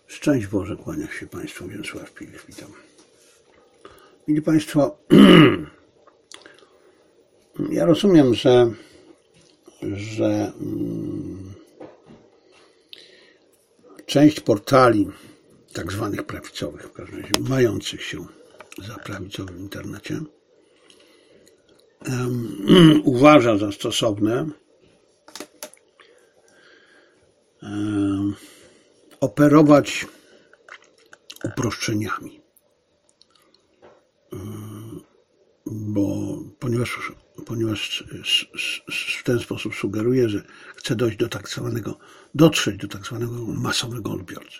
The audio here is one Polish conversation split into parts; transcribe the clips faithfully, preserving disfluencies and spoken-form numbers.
Szczęść Boże, kłania się Państwu, Wiesław Pilich, witam. Mili Państwo, ja rozumiem, że, że mm, część portali tak zwanych prawicowych, w każdym razie mających się za prawicowy w internecie, um, uważa za stosowne um, operować uproszczeniami, bo ponieważ, ponieważ w ten sposób sugeruje, że chce dojść do tak zwanego, dotrzeć do tak zwanego masowego odbiorcy.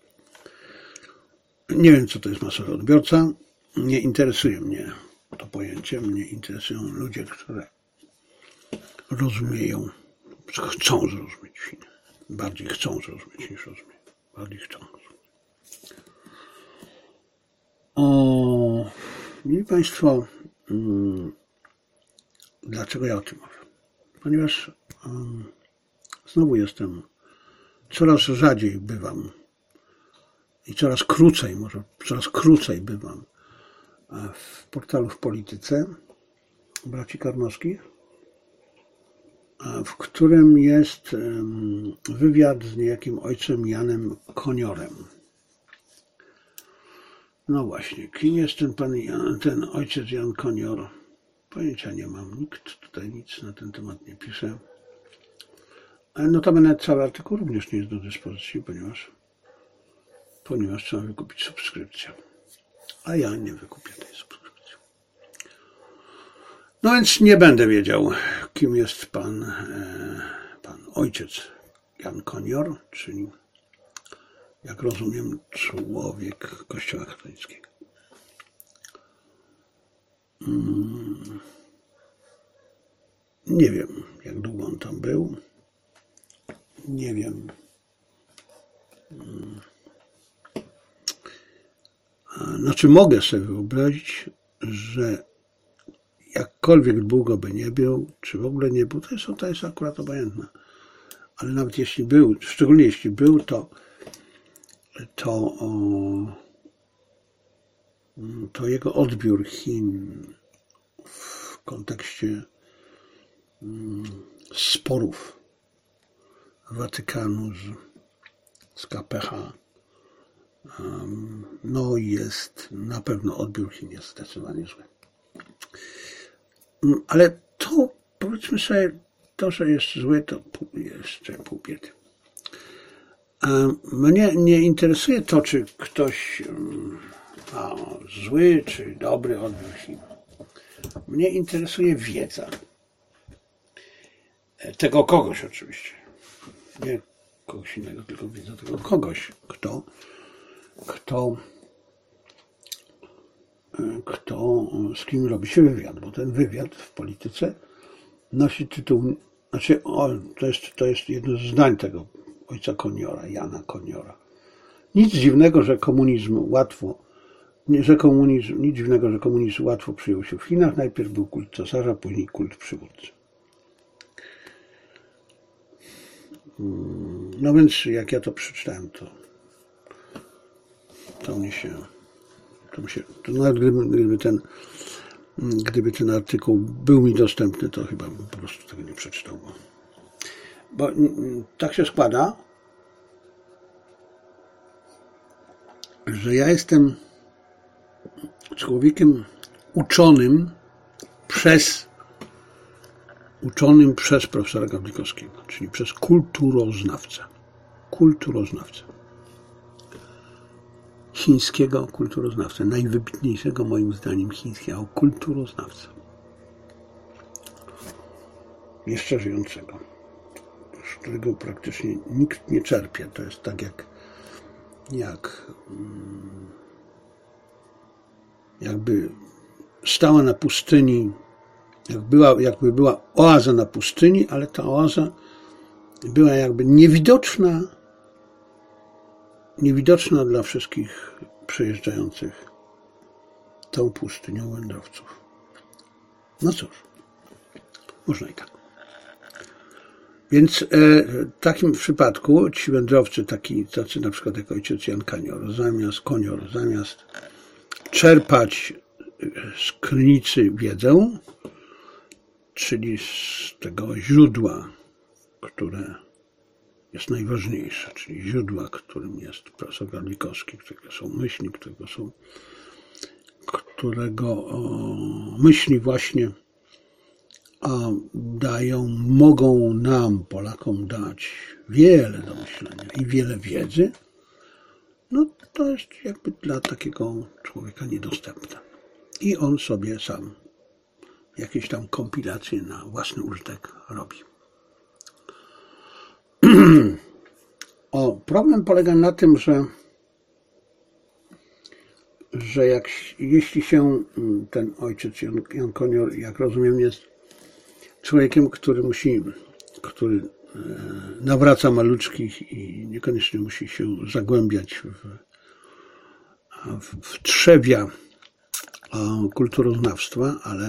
Nie wiem, co to jest masowy odbiorca, nie interesuje mnie to pojęcie, mnie interesują ludzie, którzy rozumieją, chcą zrozumieć, bardziej chcą zrozumieć niż rozumieją. Bardziej chcą. O, mili Państwo, um, dlaczego ja o tym mówię? Ponieważ um, znowu jestem, coraz rzadziej bywam i coraz krócej, może coraz krócej bywam w portalu W Polityce braci Karnowskich, w którym jest wywiad z niejakim ojcem Janem Koniorem. No właśnie, kim jest ten pan Jan, ten ojciec Jan Konior? Pojęcia nie mam, nikt tutaj nic na ten temat nie pisze. Ale notabene cały artykuł również nie jest do dyspozycji, ponieważ, ponieważ trzeba wykupić subskrypcję. A ja nie wykupię tej subskrypcji. No więc nie będę wiedział, kim jest pan, pan ojciec Jan Konior, czyli, jak rozumiem, człowiek Kościoła katolickiego. Nie wiem, jak długo on tam był. Nie wiem. Znaczy mogę sobie wyobrazić, że jakkolwiek długo by nie był, czy w ogóle nie był, to jest, to jest akurat obojętne. Ale nawet jeśli był, szczególnie jeśli był, to to, o, to jego odbiór Chin w kontekście sporów Watykanu z, z K P H, no jest, na pewno odbiór Chin jest zdecydowanie zły. Ale to, powiedzmy sobie, to, że jest złe, to jeszcze pół biedy. Mnie nie interesuje to, czy ktoś ma zły, czy dobry odbiór Chin. Mnie interesuje wiedza. Tego kogoś oczywiście. Nie kogoś innego, tylko wiedza tego kogoś, kto, kto kto, z kim robi się wywiad, bo ten wywiad w Polityce nosi tytuł, znaczy o, to, jest, to jest jedno z zdań tego ojca Koniora, Jana Koniora. Nic dziwnego, że komunizm łatwo, nie, że komunizm, nic dziwnego, że komunizm łatwo przyjął się w Chinach. Najpierw był kult cesarza, później kult przywódcy. No więc jak ja to przeczytałem, to to mnie się To, się, to nawet gdyby, gdyby, ten, gdyby ten artykuł był mi dostępny, to chyba bym po prostu tego nie przeczytał. Bo, bo tak się składa, że ja jestem człowiekiem uczonym przez uczonym przez profesora Gawlikowskiego, czyli przez kulturoznawcę. Kulturoznawcę. Chińskiego kulturoznawcę, najwybitniejszego moim zdaniem chińskiego kulturoznawcę. Jeszcze żyjącego, z którego praktycznie nikt nie czerpie. To jest tak jak, jak jakby stała na pustyni, jak była, jakby była oaza na pustyni, ale ta oaza była jakby niewidoczna, niewidoczna dla wszystkich przejeżdżających tą pustynią wędrowców. No cóż, można i tak. Więc w takim przypadku ci wędrowcy, taki, tacy na przykład jak ojciec Jan Kanior, zamiast Konior, zamiast czerpać z krynicy wiedzę, czyli z tego źródła, które jest najważniejsze, czyli źródła, którym jest profesor Gawlikowski, którego są myśli, którego są, którego o, myśli właśnie a dają, mogą nam, Polakom, dać wiele do myślenia i wiele wiedzy, no to jest jakby dla takiego człowieka niedostępne. I on sobie sam jakieś tam kompilacje na własny użytek robi. O, problem polega na tym, że, że jak, jeśli się ten ojciec Jan, Jan Konior, jak rozumiem, jest człowiekiem, który musi, który nawraca maluczkich i niekoniecznie musi się zagłębiać w, w, w trzewia kulturoznawstwa, ale,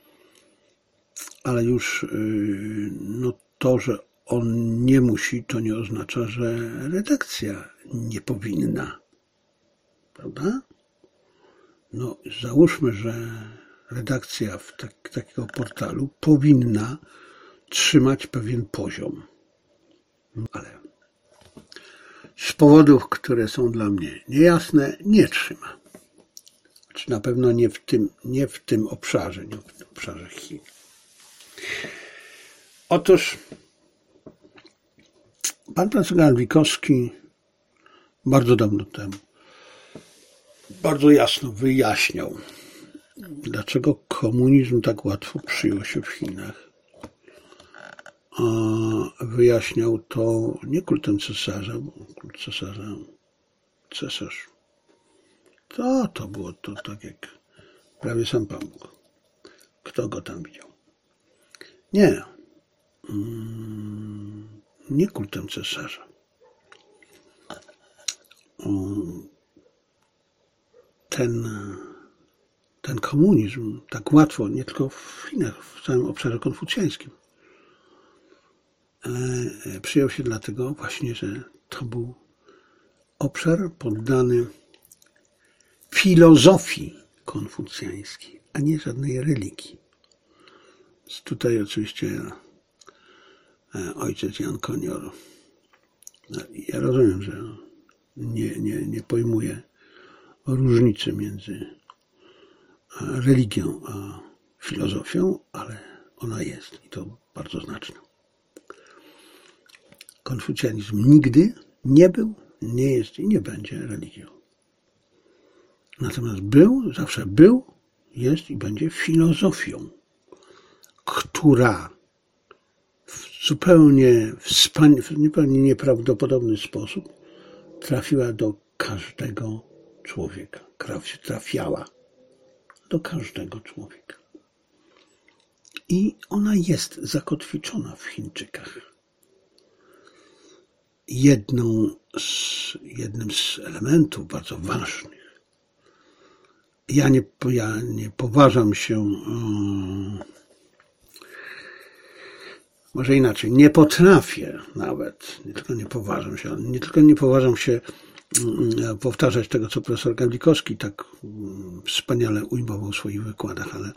ale już no, to, że on nie musi, to nie oznacza, że redakcja nie powinna. Prawda? No, załóżmy, że redakcja w tak, takiego portalu powinna trzymać pewien poziom. Ale z powodów, które są dla mnie niejasne, nie trzyma. Znaczy na pewno nie w tym, nie w tym obszarze, nie w tym obszarze Chin. Otóż pan profesor Gawlikowski bardzo dawno temu bardzo jasno wyjaśniał, dlaczego komunizm tak łatwo przyjął się w Chinach. A wyjaśniał to nie kultem cesarza, bo kult cesarza, cesarz, to, to było to tak jak prawie sam Pan Bóg. Kto go tam widział? Nie. Nie kultem cesarza. Ten, ten komunizm tak łatwo, nie tylko w Chinach, w całym obszarze konfucjańskim, przyjął się dlatego właśnie, że to był obszar poddany filozofii konfucjańskiej, a nie żadnej religii. Więc tutaj oczywiście ojciec Jan Konior, ja rozumiem, że nie, nie, nie pojmuje różnicy między religią a filozofią, ale ona jest i to bardzo znaczna. Konfucjanizm nigdy nie był, nie jest i nie będzie religią. Natomiast był, zawsze był, jest i będzie filozofią, która w zupełnie, w zupełnie nieprawdopodobny sposób trafiła do każdego człowieka. Trafiała do każdego człowieka. I ona jest zakotwiczona w Chińczykach. Jedną z, jednym z elementów bardzo ważnych. Ja nie, ja nie poważam się, um, może inaczej, nie potrafię nawet, nie tylko nie poważam się, nie tylko nie poważam się um, powtarzać tego, co profesor Gawlikowski tak um, wspaniale ujmował w swoich wykładach, ale,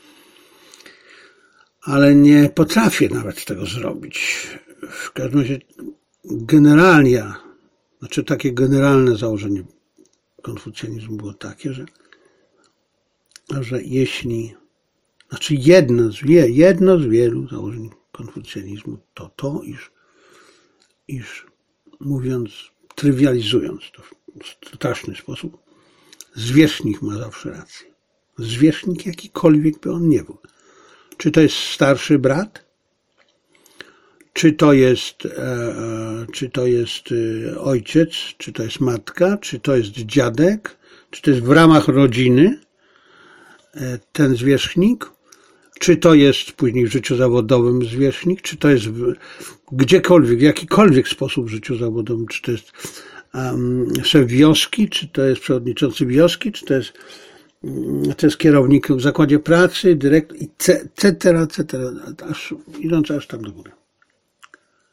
ale nie potrafię nawet tego zrobić. W każdym razie generalnie, znaczy takie generalne założenie konfucjanizmu było takie, że, że jeśli, znaczy jedno z, jedno z wielu założeń konfucjanizmu to to, iż, iż mówiąc, trywializując to w straszny sposób, zwierzchnik ma zawsze rację. Zwierzchnik jakikolwiek by on nie był. Czy to jest starszy brat? Czy to jest, e, czy to jest ojciec, czy to jest matka, czy to jest dziadek, czy to jest w ramach rodziny e, ten zwierzchnik, czy to jest później w życiu zawodowym zwierzchnik, czy to jest w, gdziekolwiek, w jakikolwiek sposób w życiu zawodowym, czy to jest um, szef wioski, czy to jest przewodniczący wioski, czy to jest, um, to jest kierownik w zakładzie pracy, dyrektor, et cetera, et cetera, aż, idąc aż tam do góry.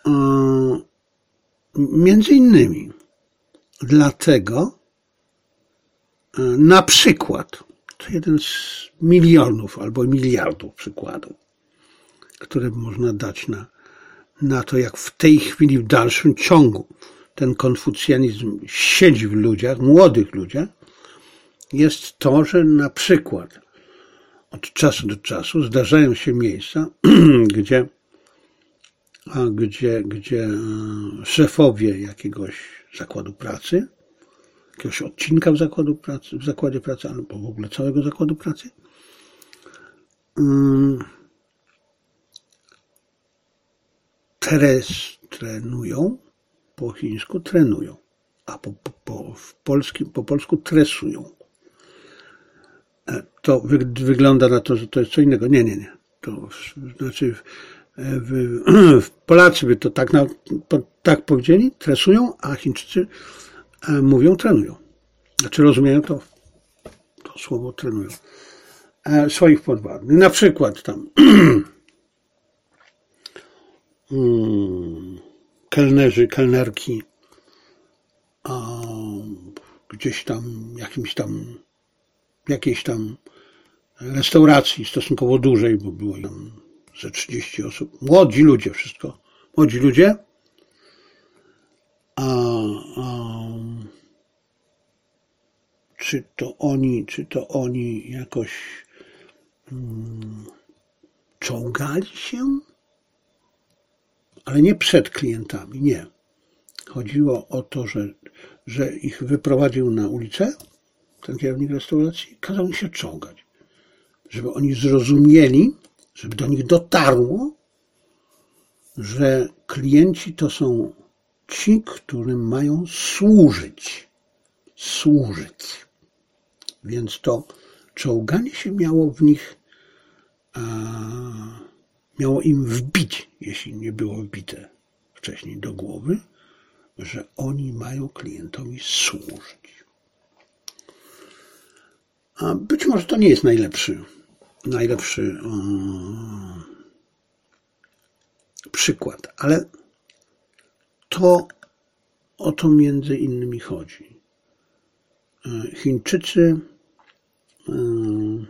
między innymi dlatego, na przykład, to jeden z milionów albo miliardów przykładów, które można dać na, na to, jak w tej chwili w dalszym ciągu ten konfucjanizm siedzi w ludziach, młodych ludziach, jest to, że na przykład od czasu do czasu zdarzają się miejsca, gdzie, gdzie, gdzie szefowie jakiegoś zakładu pracy, jakiegoś odcinka w, zakładu pracy, w zakładzie pracy, albo w ogóle całego zakładu pracy, teraz trenują, po chińsku trenują, a po, po, po, w polskim, po polsku tresują. To wy, wygląda na to, że to jest co innego. Nie, nie, nie. To znaczy w, w, Polacy by to tak, na, po, tak powiedzieli, tresują, a Chińczycy mówią trenują. Znaczy rozumieją to, to słowo trenują. Swoich podwładnych. Na przykład tam kelnerzy, kelnerki a gdzieś tam, jakimś tam, jakiejś tam restauracji stosunkowo dużej, bo było tam ze trzydzieści osób. Młodzi ludzie, wszystko. Młodzi ludzie. A, a czy to oni, czy to oni jakoś hmm, czołgali się? Ale nie przed klientami, nie. Chodziło o to, że, że ich wyprowadził na ulicę, ten kierownik restauracji, kazał im się czołgać. Żeby oni zrozumieli, żeby do nich dotarło, że klienci to są ci, którym mają służyć. Służyć. Więc to czołganie się miało w nich, a, miało im wbić, jeśli nie było wbite wcześniej do głowy, że oni mają klientowi służyć. A być może to nie jest najlepszy, najlepszy um, przykład, ale to o to między innymi chodzi. Chińczycy, um,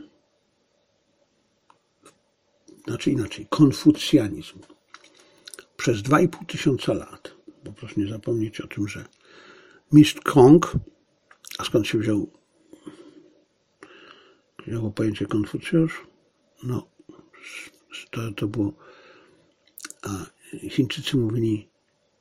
znaczy inaczej, konfucjanizm przez dwa i pół tysiąca lat, bo proszę nie zapomnieć o tym, że mistrz Kong, a skąd się wziął wzięło pojęcie Konfucjusz? No, to, to było, a Chińczycy mówili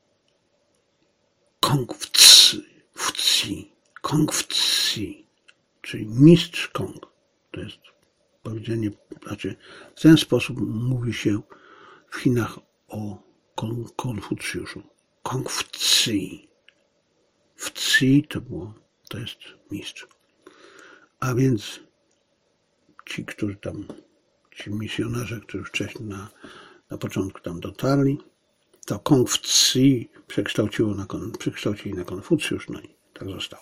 Kong Fci, Fci, Kong Fci, czyli mistrz Kong. To jest powiedzenie, znaczy w ten sposób mówi się w Chinach o Konfucjuszu. Kong Fci. Fci to było, to jest mistrz. A więc ci, którzy tam, ci misjonarze, którzy wcześniej na, na początku tam dotarli, to Kong Fci przekształciło na, przekształcili na Konfucjusz, no i tak zostało.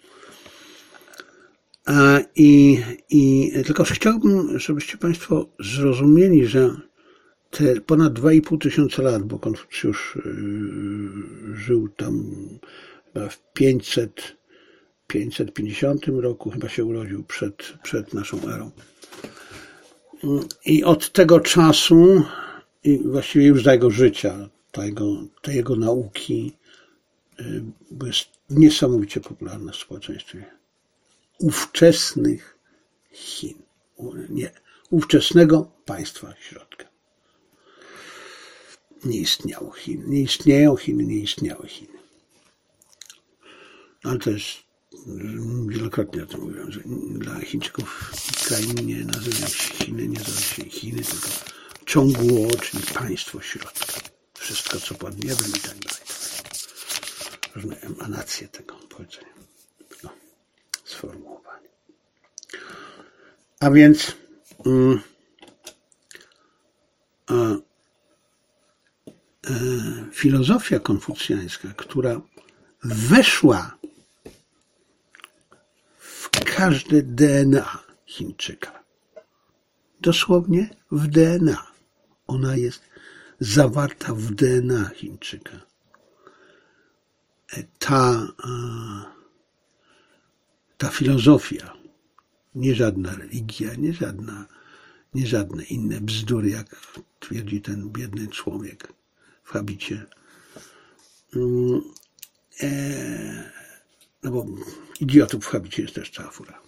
A, i, i tylko chciałbym, żebyście Państwo zrozumieli, że te ponad dwa i pół tysiąca lat, bo Konfucjusz yy, żył tam chyba w pięćset, pięćset pięćdziesiątym roku, chyba się urodził przed, przed naszą erą. I od tego czasu, i właściwie już za jego życia, te jego, te jego nauki były niesamowicie popularne w społeczeństwie ówczesnych Chin. Nie, ówczesnego państwa środka. Nie istniało Chin. Nie istnieją Chiny, nie istniały Chiny. Ale to jest, wielokrotnie o tym mówiłem, że dla Chińczyków krainy nie nazywają się Chiny, nie nazywają się Chiny, tylko ciągło, czyli państwo środka. Wszystko, co pod niebem i tak dalej. Różne emanacje tego powiedzenia. No, sformułowanie. A więc mm, a, e, filozofia konfucjańska, która weszła w każde D N A Chińczyka. Dosłownie w D N A. Ona jest zawarta w D N A Chińczyka. Ta, ta filozofia, nie żadna religia, nie żadna, nie żadne inne bzdury, jak twierdzi ten biedny człowiek w habicie. No bo idiotów w habicie jest też cała fura.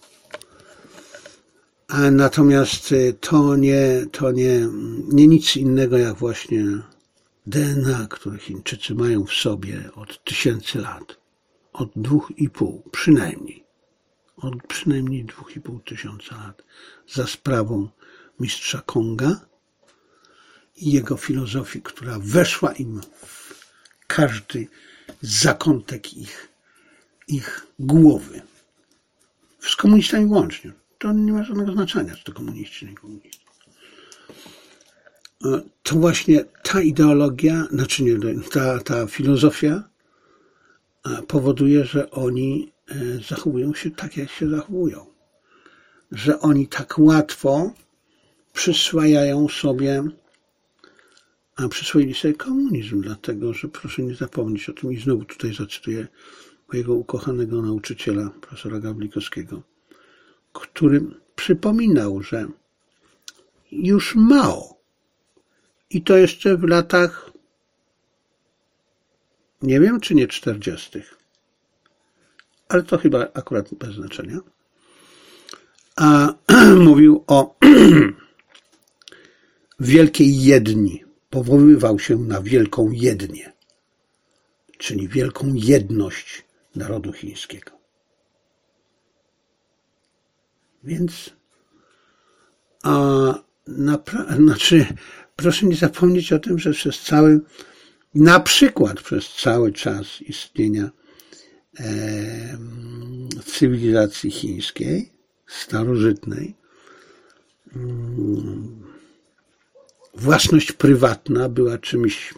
A natomiast to nie, to nie, nie nic innego jak właśnie D N A, które Chińczycy mają w sobie od tysięcy lat. Od dwóch i pół, przynajmniej. Od przynajmniej dwóch i pół tysiąca lat. Za sprawą mistrza Konga i jego filozofii, która weszła im w każdy zakątek ich, ich głowy. Z komunistami łącznie. To nie ma żadnego znaczenia, czy to komuniści, czy nie komuniści. To właśnie ta ideologia, znaczy nie, ta, ta filozofia powoduje, że oni zachowują się tak, jak się zachowują. Że oni tak łatwo przyswajają sobie, a przyswoili sobie komunizm, dlatego, że proszę nie zapomnieć o tym i znowu tutaj zacytuję mojego ukochanego nauczyciela, profesora Gawlikowskiego, który przypominał, że już Mao, i to jeszcze w latach, nie wiem czy nie czterdziestych, ale to chyba akurat bez znaczenia, a mówił o wielkiej jedni, powoływał się na wielką jednię, czyli wielką jedność narodu chińskiego. Więc a, napra- znaczy, proszę nie zapomnieć o tym, że przez cały, na przykład przez cały czas istnienia e, cywilizacji chińskiej, starożytnej, mm, własność prywatna była czymś,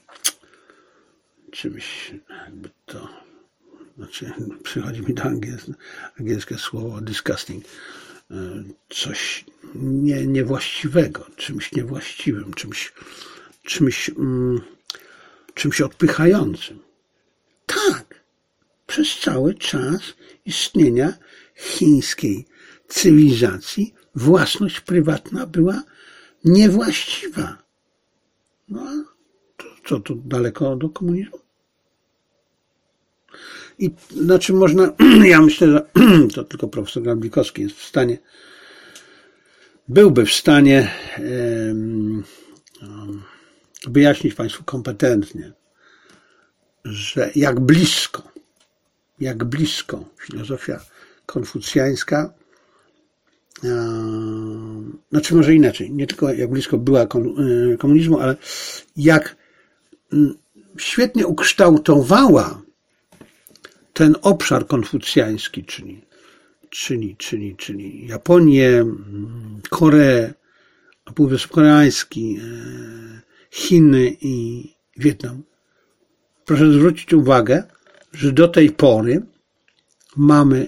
czymś jakby to, znaczy przychodzi mi do angielskie, angielskie słowo disgusting, coś nie, niewłaściwego, czymś niewłaściwym, czymś, czymś, mm, czymś odpychającym. Tak, przez cały czas istnienia chińskiej cywilizacji własność prywatna była niewłaściwa. No a to, co tu daleko do komunizmu? I znaczy można, ja myślę, że to tylko profesor Gawlikowski jest w stanie, byłby w stanie um, um, wyjaśnić Państwu kompetentnie, że jak blisko, jak blisko filozofia konfucjańska, um, znaczy może inaczej, nie tylko jak blisko była komunizmu, ale jak um, świetnie ukształtowała ten obszar konfucjański, czyli, czyli, czyli, czyli Japonię, Koreę, Półwysep Koreański, Chiny i Wietnam. Proszę zwrócić uwagę, że do tej pory mamy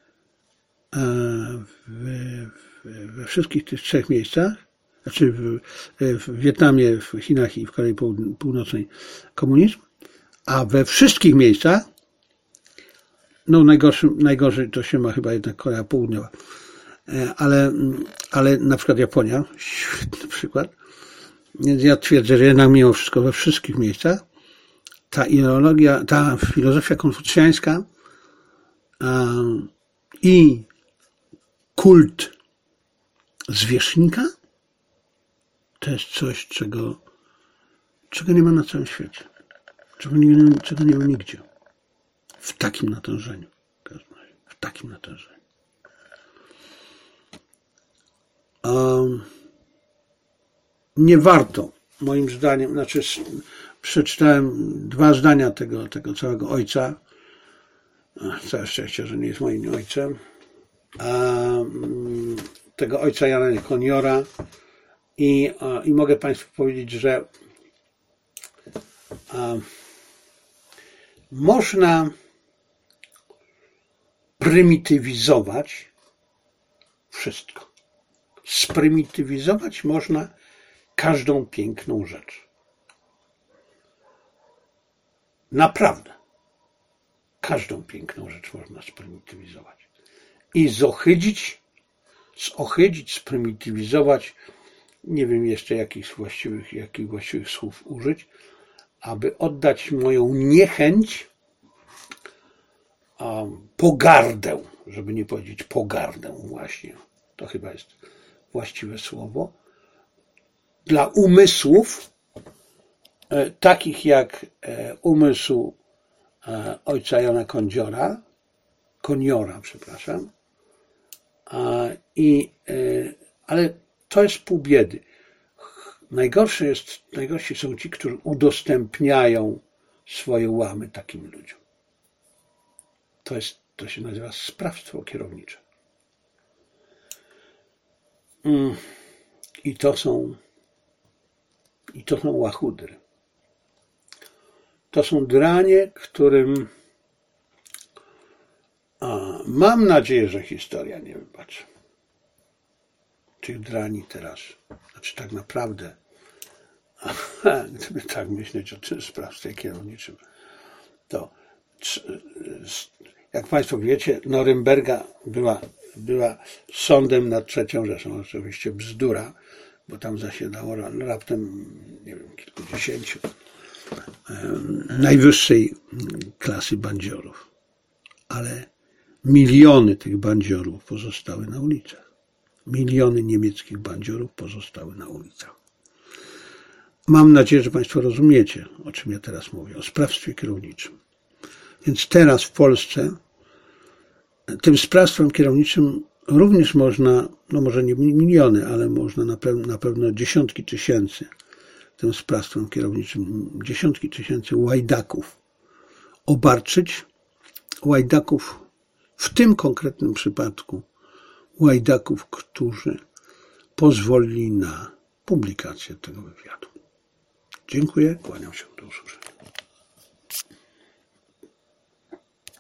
we wszystkich tych trzech miejscach, znaczy w, w Wietnamie, w Chinach i w Korei Północnej komunizm, a we wszystkich miejscach, no najgorszy, najgorzej to się ma chyba jednak Korea Południowa, ale, ale na przykład Japonia, świetny przykład. Więc ja twierdzę, że jednak mimo wszystko we wszystkich miejscach ta ideologia, ta filozofia konfucjańska um, i kult zwierzchnika to jest coś, czego, czego nie ma na całym świecie. Czego nie, czego nie ma nigdzie. W takim natężeniu. W takim natężeniu. Um, nie warto, moim zdaniem, znaczy przeczytałem dwa zdania tego, tego całego ojca. Całe szczęście, że nie jest moim ojcem. Um, tego ojca Jana Koniora. I, I mogę Państwu powiedzieć, że um, można prymitywizować wszystko. Sprymitywizować można każdą piękną rzecz. naprawdę każdą piękną rzecz można sprymitywizować i zohydzić, zohydzić, sprymitywizować, nie wiem jeszcze jakich właściwych, jakich właściwych słów użyć, aby oddać moją niechęć, um, pogardę, żeby nie powiedzieć pogardę właśnie, to chyba jest właściwe słowo, dla umysłów e, takich jak e, umysł e, ojca Jana Kondziora, Koniora, przepraszam, a, i, e, ale to jest pół biedy. Najgorsze jest, najgorsi są ci, którzy udostępniają swoje łamy takim ludziom. To jest, to się nazywa sprawstwo kierownicze. I to są, i to są łachudry. To są dranie, którym a, mam nadzieję, że historia nie wybaczy. Tych drani teraz. Znaczy tak naprawdę, aha, gdyby tak myśleć o tym sprawstwie kierowniczym, to jak Państwo wiecie, Norymberga była, była sądem nad trzecią Rzeszą. Oczywiście bzdura, bo tam zasiadało raptem, nie wiem, kilkudziesięciu najwyższej klasy bandziorów. Ale miliony tych bandziorów pozostały na ulicach. Miliony niemieckich bandziorów pozostały na ulicach. Mam nadzieję, że Państwo rozumiecie, o czym ja teraz mówię, o sprawstwie kierowniczym. Więc teraz w Polsce tym sprawstwem kierowniczym również można, no może nie miliony, ale można na pewno, na pewno dziesiątki tysięcy, tym sprawstwem kierowniczym dziesiątki tysięcy łajdaków obarczyć, łajdaków w tym konkretnym przypadku, łajdaków, którzy pozwolili na publikację tego wywiadu. Dziękuję, kłaniam się, do usłyszenia.